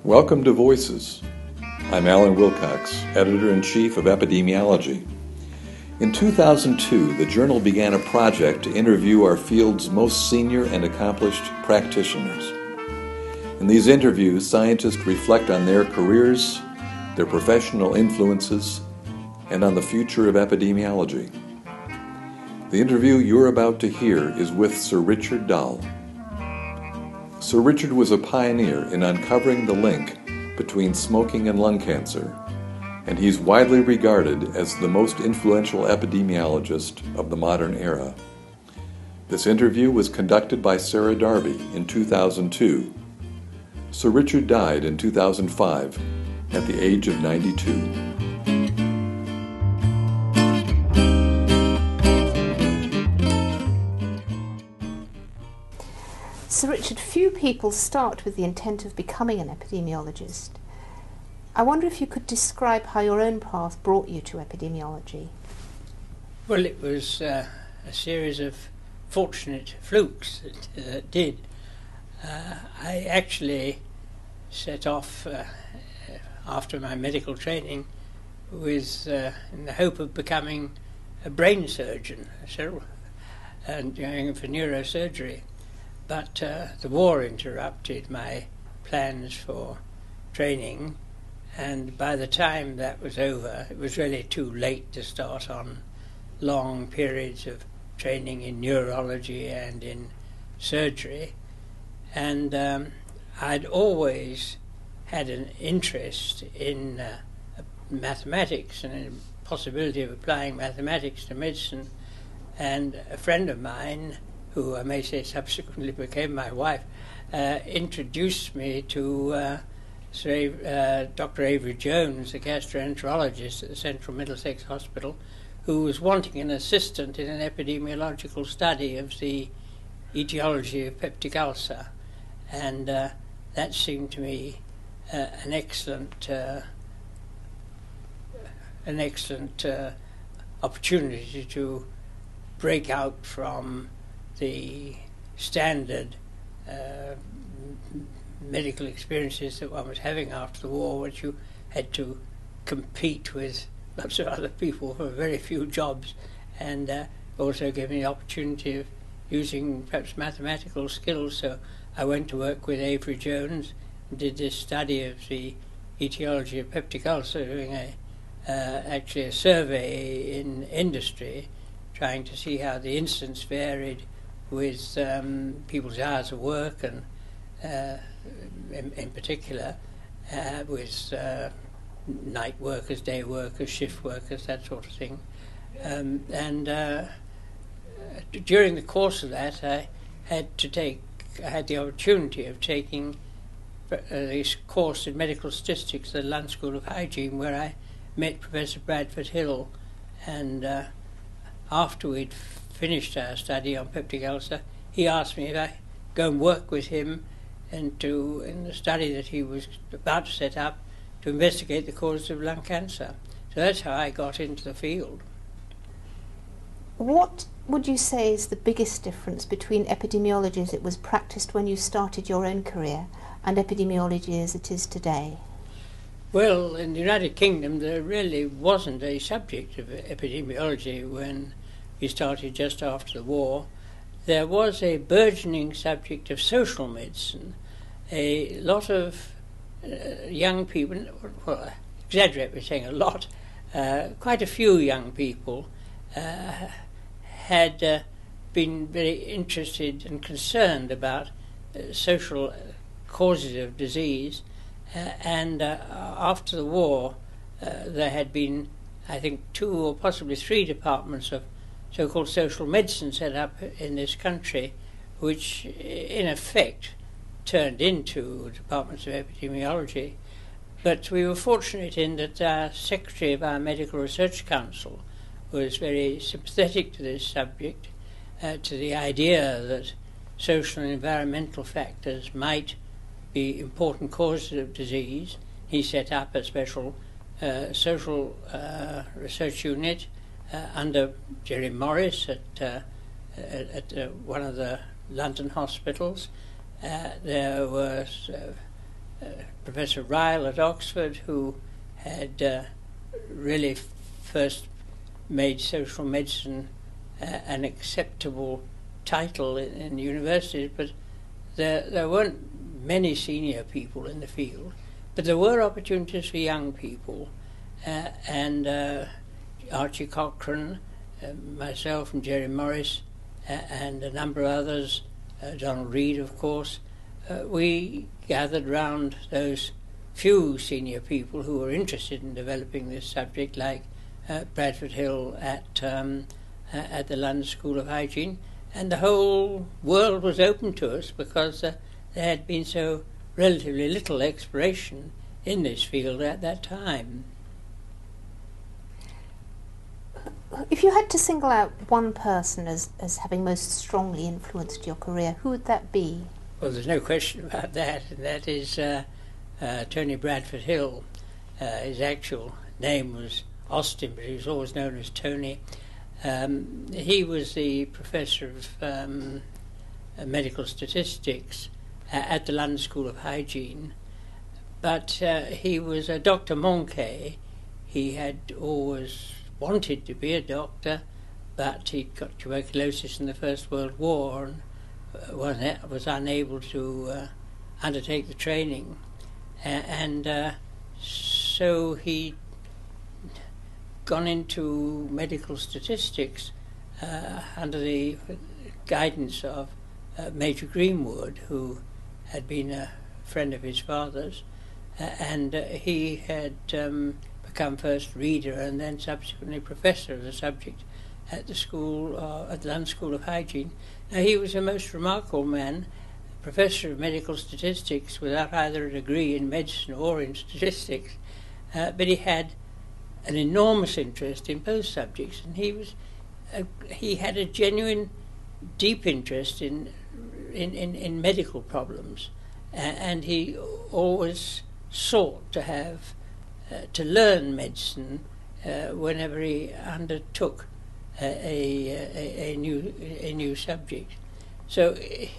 Welcome to Voices. I'm Alan Wilcox, Editor-in-Chief of Epidemiology. In 2002, the journal began a project to interview our field's most senior and accomplished practitioners. In these interviews, scientists reflect on their careers, their professional influences, and on the future of epidemiology. The interview you're about to hear is with Sir Richard Doll. Sir Richard was a pioneer in uncovering the link between smoking and lung cancer, and he's widely regarded as the most influential epidemiologist of the modern era. This interview was conducted by Sarah Darby in 2002. Sir Richard died in 2005 at the age of 92. Sir Richard, few people start with the intent of becoming an epidemiologist. I wonder if you could describe how your own path brought you to epidemiology. Well, it was a series of fortunate flukes that did. I actually set off after my medical training with in the hope of becoming a brain surgeon and going for neurosurgery. But the war interrupted my plans for training, and by the time that was over, it was really too late to start on long periods of training in neurology and in surgery. And I'd always had an interest in mathematics and in the possibility of applying mathematics to medicine. And a friend of mine, who I may say subsequently became my wife, introduced me to Dr. Avery Jones, a gastroenterologist at the Central Middlesex Hospital, who was wanting an assistant in an epidemiological study of the etiology of peptic ulcer. And that seemed to me an excellent opportunity to break out from the standard medical experiences that one was having after the war, which you had to compete with lots of other people for very few jobs, and also gave me the opportunity of using perhaps mathematical skills. So I went to work with Avery Jones and did this study of the etiology of peptic ulcer, doing actually a survey in industry, trying to see how the incidence varied with people's hours of work, and in particular with night workers, day workers, shift workers, that sort of thing. During the course of that, I had the opportunity of taking this course in medical statistics at the London School of Hygiene, where I met Professor Bradford Hill, and after we'd finished our study on peptic ulcer, he asked me if I go and work with him in the study that he was about to set up to investigate the causes of lung cancer. So that's how I got into the field. What would you say is the biggest difference between epidemiology as it was practiced when you started your own career and epidemiology as it is today? Well, in the United Kingdom there really wasn't a subject of epidemiology when we started just after the war. There was a burgeoning subject of social medicine. A lot of young people, well, I exaggerate by saying a lot, quite a few young people had been very interested and concerned about social causes of disease, and after the war there had been, I think, 2 or possibly 3 departments of so-called social medicine set up in this country, which in effect turned into departments of epidemiology. But we were fortunate in that our secretary of our Medical Research Council was very sympathetic to this subject, to the idea that social and environmental factors might be important causes of disease. He set up a special social research unit under Jerry Morris at one of the London hospitals. There was Professor Ryle at Oxford, who had really first made social medicine an acceptable title in universities, but there weren't many senior people in the field, but there were opportunities for young people, and Archie Cochrane, myself and Jerry Morris, and a number of others, Donald Reid of course, we gathered round those few senior people who were interested in developing this subject, like Bradford Hill at the London School of Hygiene, and the whole world was open to us because there had been so relatively little exploration in this field at that time. If you had to single out one person as having most strongly influenced your career, who would that be? Well, there's no question about that, and that is Tony Bradford Hill. His actual name was Austin, but he was always known as Tony. He was the professor of medical statistics at the London School of Hygiene, but he was a Dr. Moncke. He had always wanted to be a doctor, but he got tuberculosis in the First World War and was unable to undertake the training, and so he gone into medical statistics under the guidance of Major Greenwood, who had been a friend of his father's, and he had become first reader and then subsequently professor of the subject at the school, at the London School of Hygiene. Now, he was a most remarkable man, professor of medical statistics without either a degree in medicine or in statistics, but he had an enormous interest in both subjects, and he had a genuine, deep interest in medical problems, and he always sought to have to learn medicine whenever he undertook a new subject. So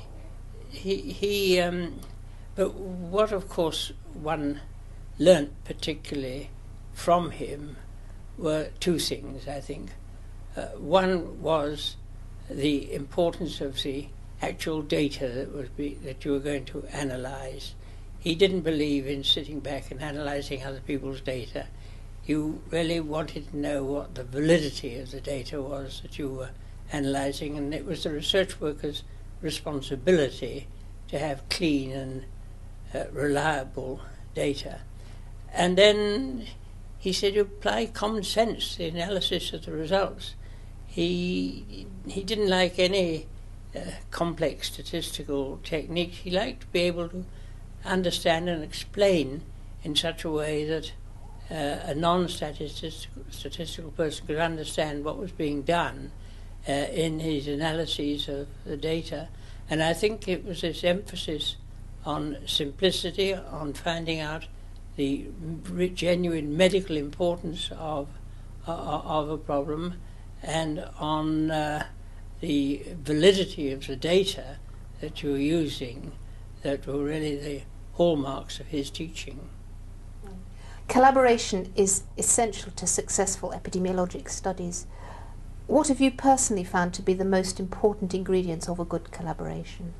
but what of course one learnt particularly from him were two things, I think. One was the importance of the actual data that you were going to analyse. He didn't believe in sitting back and analysing other people's data. You really wanted to know what the validity of the data was that you were analysing, and it was the research worker's responsibility to have clean and reliable data. And then he said, you apply common sense to the analysis of the results. He didn't like any complex statistical techniques. He liked to be able to understand and explain in such a way that a non-statistical person could understand what was being done in his analyses of the data. And I think it was this emphasis on simplicity, on finding out the genuine medical importance of a problem, and on the validity of the data that you were using that were really the hallmarks of his teaching. Collaboration is essential to successful epidemiologic studies. What have you personally found to be the most important ingredients of a good collaboration?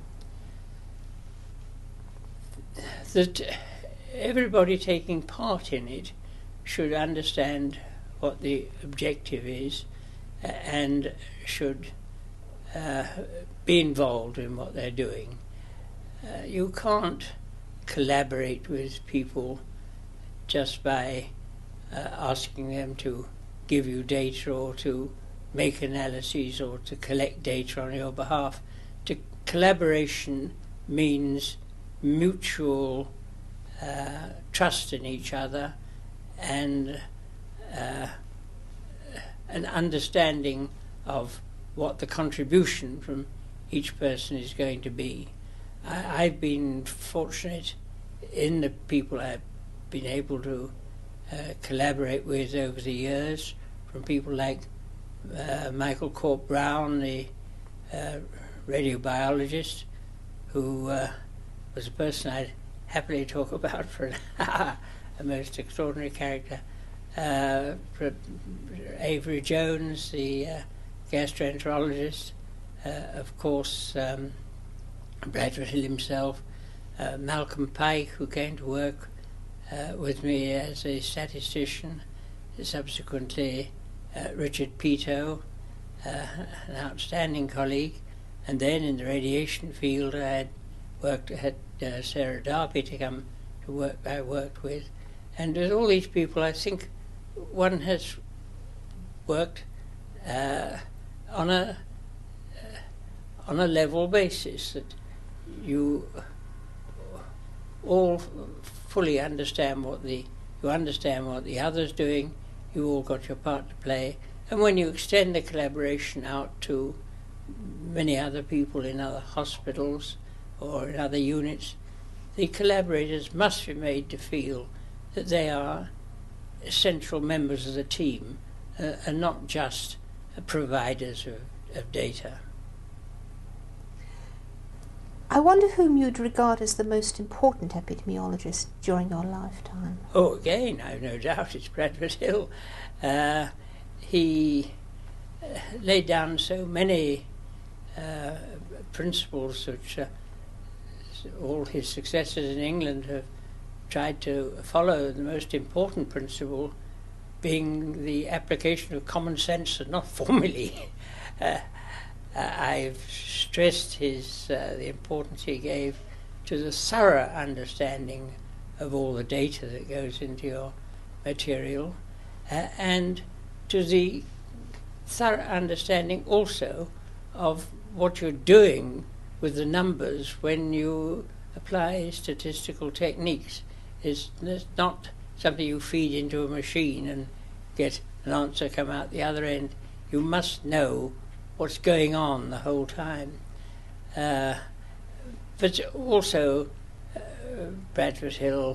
That everybody taking part in it should understand what the objective is and should be involved in what they're doing. You can't collaborate with people just by asking them to give you data or to make analyses or to collect data on your behalf. Collaboration means mutual trust in each other and an understanding of what the contribution from each person is going to be. I've been fortunate in the people I've been able to collaborate with over the years, from people like Michael Corp Brown, the radiobiologist, who was a person I'd happily talk about for an hour, a most extraordinary character. Avery Jones, the gastroenterologist, of course, Bradford Hill himself, Malcolm Pike, who came to work with me as a statistician, subsequently Richard Peto, an outstanding colleague, and then in the radiation field I had Sarah Darby to come to work. I worked with, and with all these people, I think one has worked on a level basis, that you all fully understand what the other's doing. You all got your part to play, and when you extend the collaboration out to many other people in other hospitals or in other units, the collaborators must be made to feel that they are essential members of the team and not just providers of data. I wonder whom you'd regard as the most important epidemiologist during your lifetime. Oh, again, I've no doubt it's Bradford Hill. He laid down so many principles which all his successors in England have tried to follow, the most important principle being the application of common sense and not formulae. I've stressed the importance he gave to the thorough understanding of all the data that goes into your material, and to the thorough understanding also of what you're doing with the numbers when you apply statistical techniques. It's not something you feed into a machine and get an answer come out the other end. You must know what's going on the whole time. But also, Bradford Hill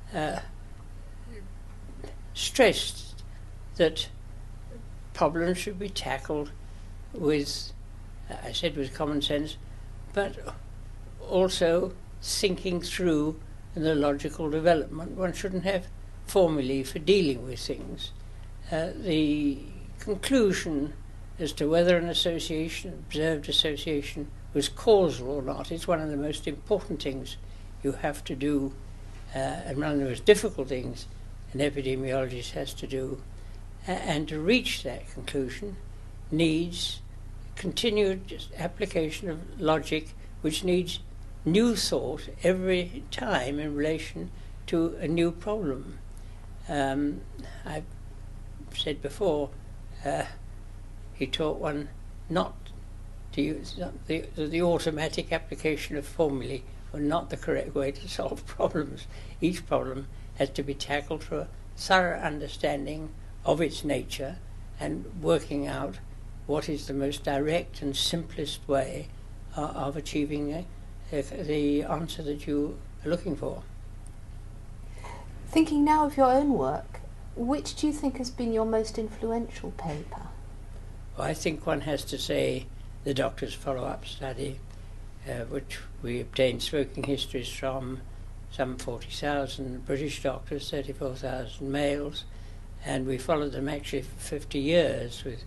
stressed that problems should be tackled with, I said with common sense, but also thinking through the logical development. One shouldn't have formulae for dealing with things. The conclusion as to whether an observed association, was causal or not is one of the most important things you have to do, and one of the most difficult things an epidemiologist has to do. And to reach that conclusion needs continued application of logic, which needs new thought every time in relation to a new problem. I've said before, he taught one not to use the automatic application of formulae were not the correct way to solve problems. Each problem has to be tackled through a thorough understanding of its nature and working out what is the most direct and simplest way of achieving the answer that you are looking for. Thinking now of your own work, which do you think has been your most influential paper? Well, I think one has to say the doctor's follow-up study, which we obtained smoking histories from some 40,000 British doctors, 34,000 males, and we followed them actually for 50 years with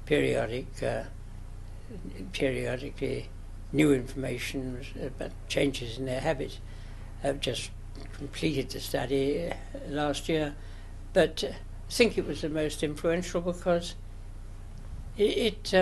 periodically new information about changes in their habits. I've just completed the study last year, but I think it was the most influential because it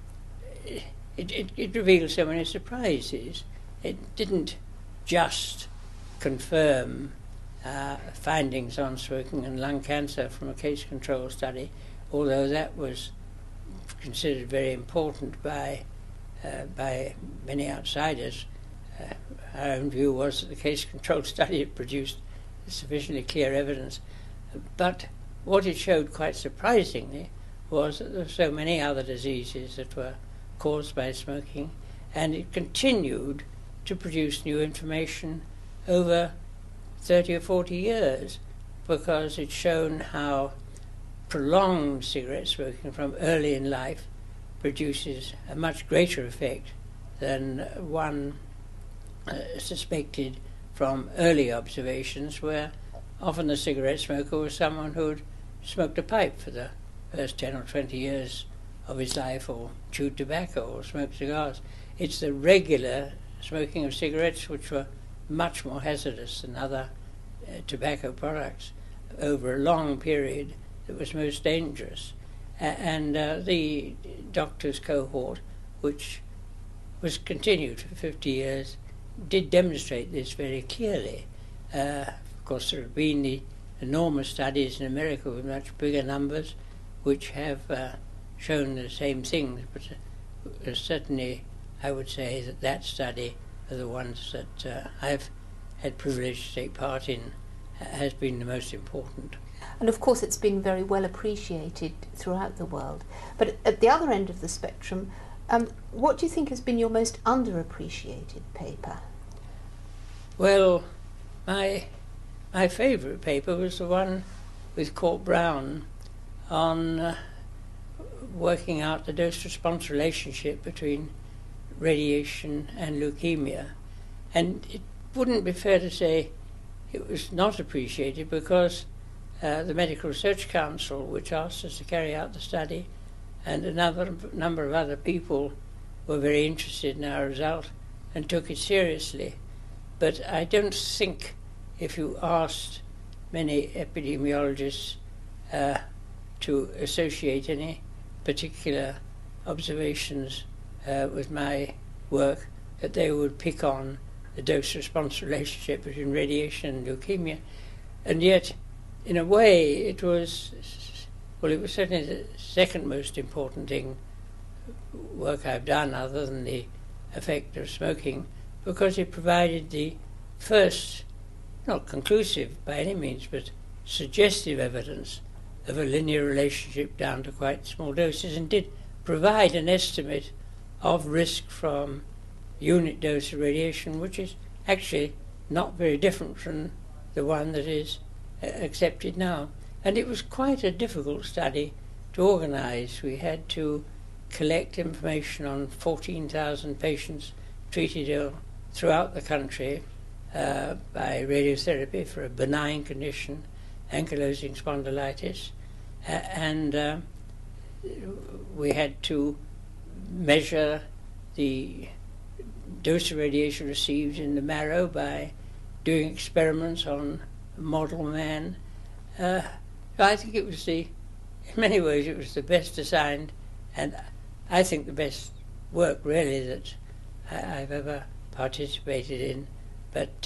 revealed so many surprises. It didn't just confirm findings on smoking and lung cancer from a case control study, although that was considered very important by many outsiders. Our own view was that the case control study had produced sufficiently clear evidence, but what it showed quite surprisingly was that there were so many other diseases that were caused by smoking, and it continued to produce new information over 30 or 40 years, because it's shown how prolonged cigarette smoking from early in life produces a much greater effect than one suspected from early observations where often the cigarette smoker was someone who'd smoked a pipe for the first 10 or 20 years of his life, or chewed tobacco or smoked cigars. It's the regular smoking of cigarettes which were much more hazardous than other tobacco products over a long period that was most dangerous. And the doctors' cohort, which was continued for 50 years, did demonstrate this very clearly. Of course, there have been the enormous studies in America with much bigger numbers which have shown the same things, but certainly I would say that study are the ones that I've had privilege to take part in has been the most important. And of course it's been very well appreciated throughout the world. But at the other end of the spectrum, what do you think has been your most underappreciated paper? Well, my favourite paper was the one with Court Brown on working out the dose-response relationship between radiation and leukemia. And it wouldn't be fair to say it was not appreciated, because the Medical Research Council, which asked us to carry out the study, and another number of other people were very interested in our result and took it seriously. But I don't think if you asked many epidemiologists to associate any particular observations with my work, that they would pick on the dose-response relationship between radiation and leukemia. And yet, in a way, it was certainly the second most important work I've done, other than the effect of smoking, because it provided the first, not conclusive by any means, but suggestive evidence of a linear relationship down to quite small doses, and did provide an estimate of risk from unit dose of radiation, which is actually not very different from the one that is accepted now. And it was quite a difficult study to organise. We had to collect information on 14,000 patients treated throughout the country by radiotherapy for a benign condition, ankylosing spondylitis, and we had to measure the dose of radiation received in the marrow by doing experiments on a model man. I think it was in many ways it was the best designed, and I think the best work really that I've ever participated in. But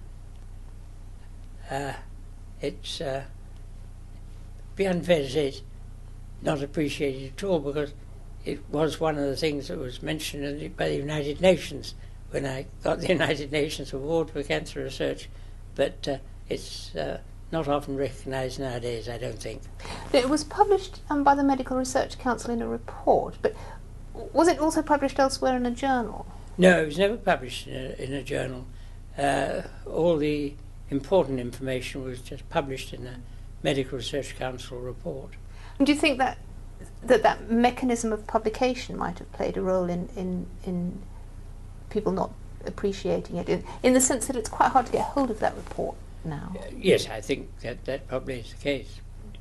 it's be unfair to say it's not appreciated at all, because it was one of the things that was mentioned by the United Nations when I got the United Nations Award for Cancer Research, but it's not often recognised nowadays, I don't think. It was published by the Medical Research Council in a report, but was it also published elsewhere in a journal? No, it was never published in a journal. All the important information was just published in the Medical Research Council report. And do you think that mechanism of publication might have played a role in people not appreciating it, in the sense that it's quite hard to get hold of that report now? Yes, I think that probably is the case.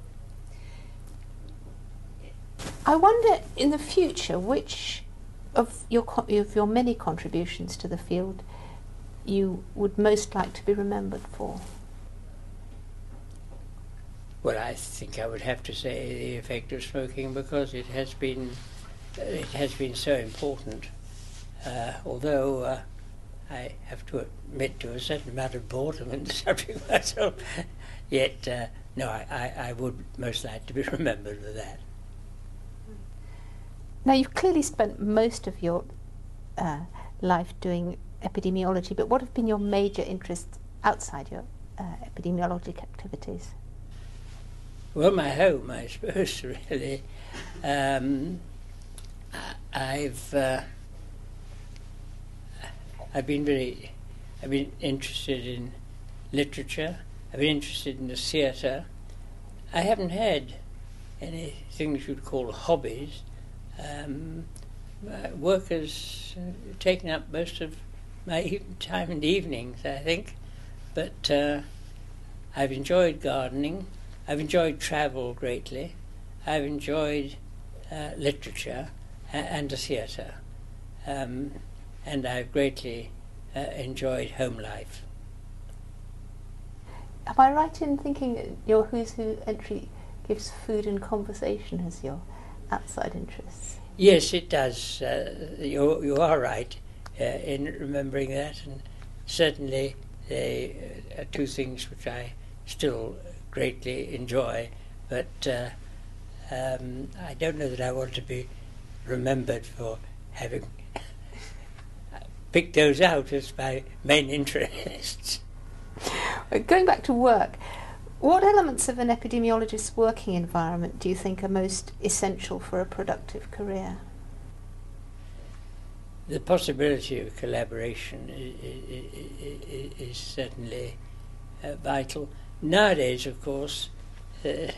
I wonder, in the future, which of your many contributions to the field you would most like to be remembered for? Well, I think I would have to say the effect of smoking, because it has been so important. Although I have to admit to a certain amount of boredom in the subject myself, yet no, I would most like to be remembered for that. Now, you've clearly spent most of your life doing epidemiology, but what have been your major interests outside your epidemiologic activities? Well, my home, I suppose, really. I've been interested in literature. I've been interested in the theatre. I haven't had anything that you'd call hobbies. Work has taken up most of my time in the evenings, I think, but I've enjoyed gardening, I've enjoyed travel greatly, I've enjoyed literature and the theatre, and I've greatly enjoyed home life. Am I right in thinking that your Who's Who entry gives food and conversation as your outside interests? Yes, it does. You are right in remembering that, and certainly they are two things which I still greatly enjoy, but I don't know that I want to be remembered for having picked those out as my main interests. Going back to work, what elements of an epidemiologist's working environment do you think are most essential for a productive career? The possibility of collaboration is certainly vital. Nowadays, of course, the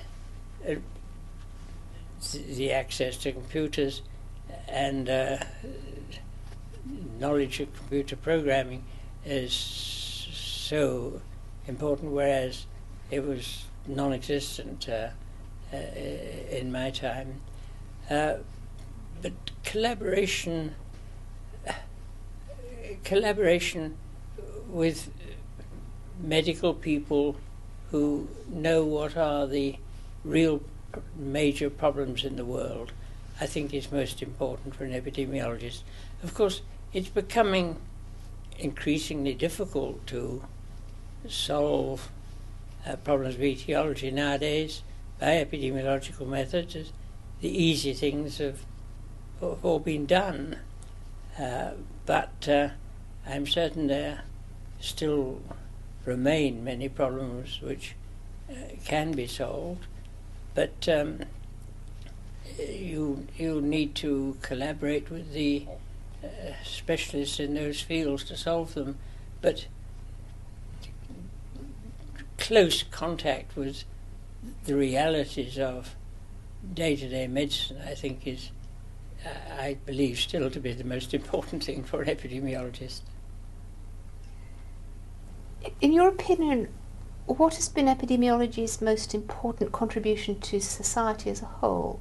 access to computers and knowledge of computer programming is so important, whereas it was non-existent in my time. But collaboration with medical people who know what are the real major problems in the world, I think is most important for an epidemiologist. Of course, it's becoming increasingly difficult to solve problems of etiology nowadays by epidemiological methods. The easy things have all been done, but I'm certain there still remain many problems which can be solved, but you need to collaborate with the specialists in those fields to solve them, but close contact with the realities of day-to-day medicine, I think, is, I believe, still to be the most important thing for an epidemiologist. In your opinion, what has been epidemiology's most important contribution to society as a whole?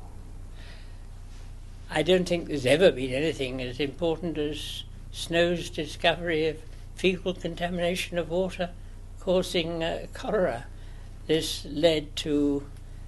I don't think there's ever been anything as important as Snow's discovery of fecal contamination of water causing cholera. This led to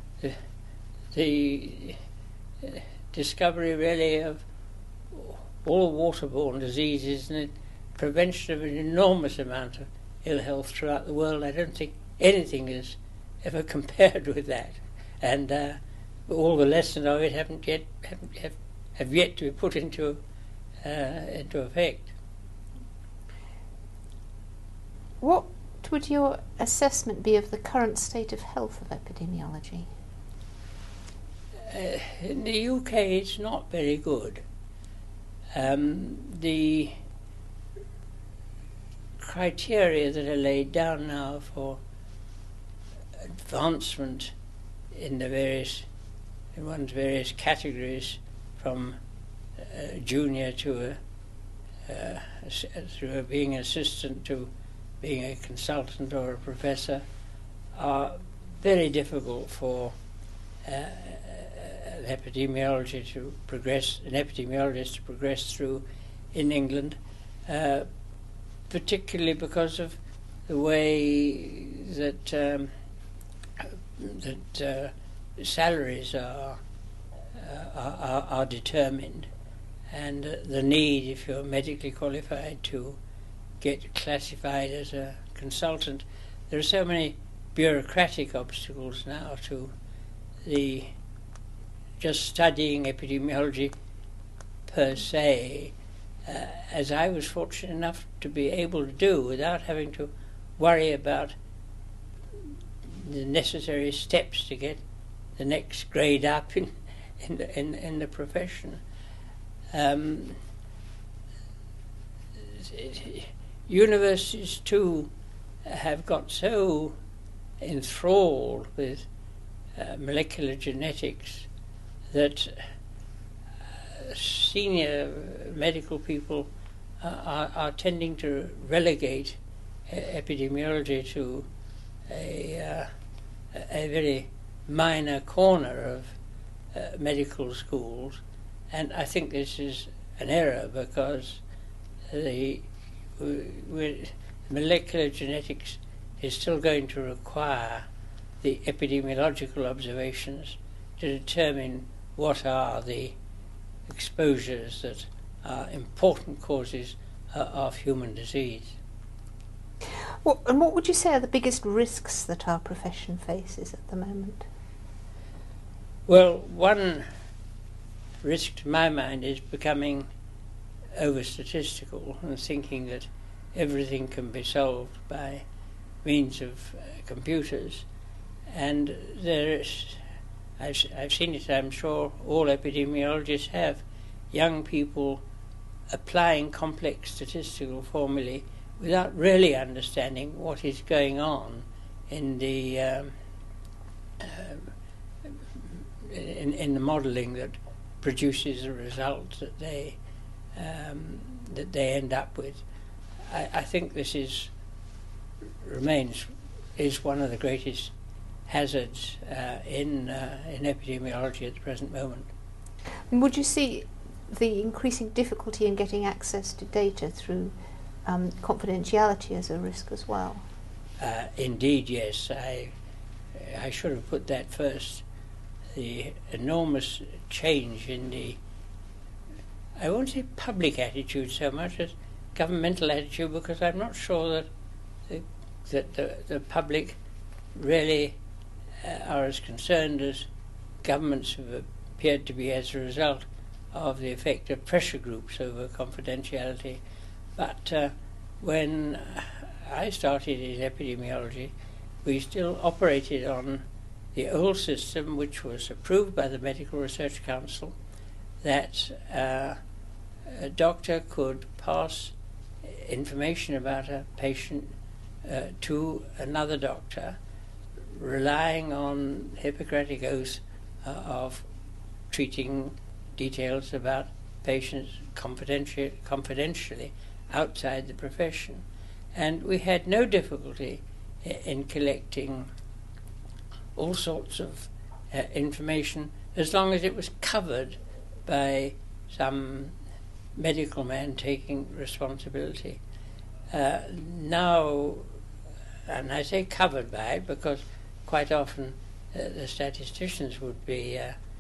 the discovery really of all waterborne diseases and the prevention of an enormous amount of ill health throughout the world. I don't think anything is ever compared with that, and all the lessons of it have yet to be put into effect. What would your assessment be of the current state of health of epidemiology? In the UK, it's not very good. The criteria that are laid down now for advancement in one's various categories, from junior to through being an assistant to being a consultant or a professor, are very difficult for an epidemiologist to progress through in England, particularly because of the way that salaries are determined, and the need, if you're medically qualified, to get classified as a consultant. There are so many bureaucratic obstacles now to the just studying epidemiology per se, as I was fortunate enough to be able to do without having to worry about the necessary steps to get the next grade up in the profession. Universities too have got so enthralled with molecular genetics that senior medical people are tending to relegate epidemiology to a very minor corner of medical schools, and I think this is an error because molecular genetics is still going to require the epidemiological observations to determine what are the exposures that are important causes of human disease. And what would you say are the biggest risks that our profession faces at the moment? Well, one risk to my mind is becoming over-statistical and thinking that everything can be solved by means of computers. And there is, I've seen it, I'm sure all epidemiologists have, young people applying complex statistical formulae without really understanding what is going on in the in the modelling that produces the result that they end up with. I think this is one of the greatest hazards in epidemiology at the present moment. And would you see the increasing difficulty in getting access to data through confidentiality as a risk as well? Indeed, yes. I should have put that first. The enormous change in the, I won't say public attitude so much as governmental attitude, because I'm not sure that the public really are as concerned as governments have appeared to be as a result of the effect of pressure groups over confidentiality. But when I started in epidemiology, we still operated on the old system, which was approved by the Medical Research Council, that a doctor could pass information about a patient to another doctor, relying on Hippocratic oath of treating details about patients confidentially outside the profession. And we had no difficulty in collecting all sorts of information as long as it was covered by some medical man taking responsibility. Now, and I say covered by because quite often the statisticians would be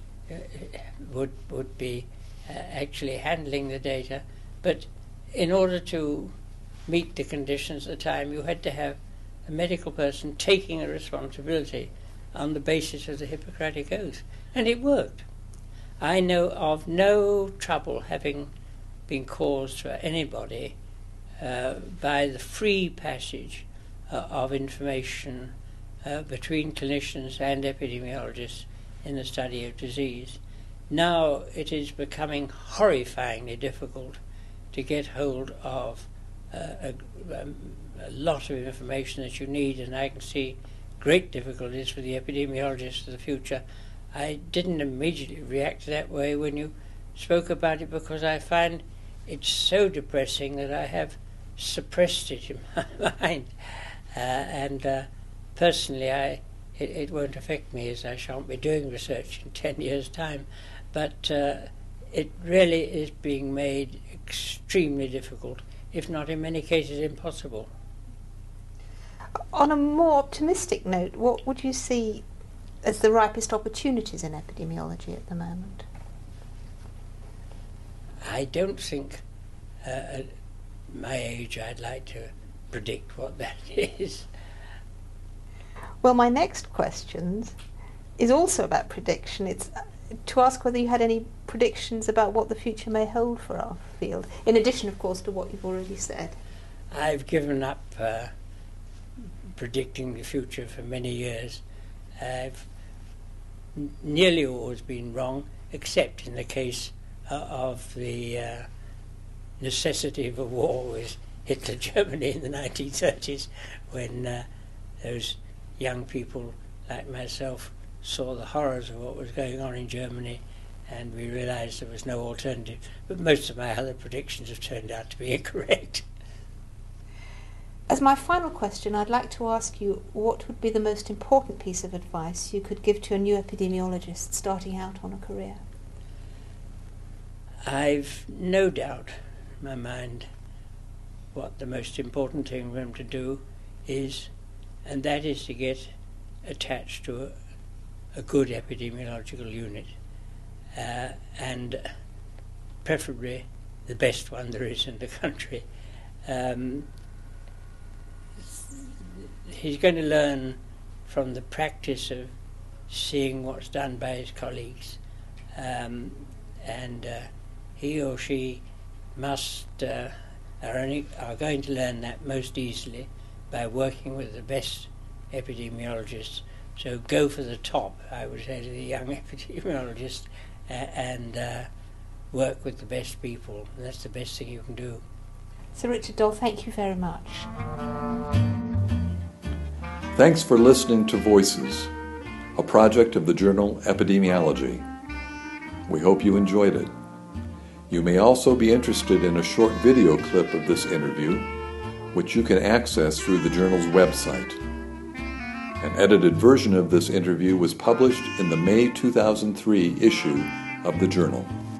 actually handling the data, but in order to meet the conditions at the time, you had to have a medical person taking a responsibility on the basis of the Hippocratic Oath, and it worked. I know of no trouble having been caused to anybody by the free passage of information between clinicians and epidemiologists in the study of disease. Now it is becoming horrifyingly difficult to get hold of a lot of information that you need, and I can see great difficulties for the epidemiologists of the future. I didn't immediately react that way when you spoke about it because I find it's so depressing that I have suppressed it in my mind. And personally, it won't affect me, as I shan't be doing research in 10 years' time. But it really is being made extremely difficult, if not in many cases impossible. On a more optimistic note, what would you see as the ripest opportunities in epidemiology at the moment? I don't think at my age I'd like to predict what that is. Well, my next question is also about prediction. It's to ask whether you had any predictions about what the future may hold for our field, in addition, of course, to what you've already said. I've given up predicting the future for many years. I've nearly always been wrong, except in the case of the necessity of a war with Hitler Germany in the 1930s, when those young people like myself saw the horrors of what was going on in Germany, and we realised there was no alternative. But most of my other predictions have turned out to be incorrect. As my final question, I'd like to ask you what would be the most important piece of advice you could give to a new epidemiologist starting out on a career? I've no doubt in my mind what the most important thing for them to do is, and that is to get attached to a good epidemiological unit, and preferably the best one there is in the country. He's going to learn from the practice of seeing what's done by his colleagues, and he or she must are going to learn that most easily by working with the best epidemiologists. So go for the top, I would say to the young epidemiologist, and work with the best people. That's the best thing you can do. Sir Richard Doll, thank you very much. Thanks for listening to Voices, a project of the journal Epidemiology. We hope you enjoyed it. You may also be interested in a short video clip of this interview, which you can access through the journal's website. An edited version of this interview was published in the May 2003 issue of the journal.